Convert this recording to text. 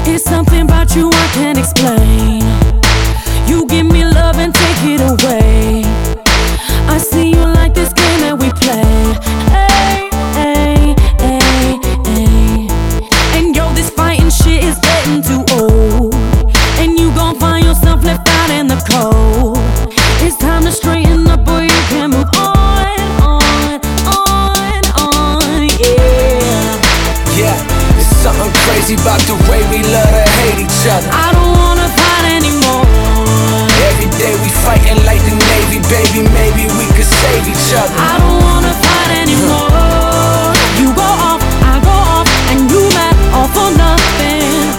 It's something about you I can't explain. You give me love and take it away. I see you like this game that we play. Hey, hey, hey, hey. And yo, this fighting shit is getting too old. And you gon' find yourself left out in the cold. It's time to straighten up, boy, you can move on, yeah. Yeah, it's something crazy about the way we love to hate each other. I don't wanna fight anymore. Every day we fighting like the Navy, baby, maybe we could save each other. I don't wanna fight anymore.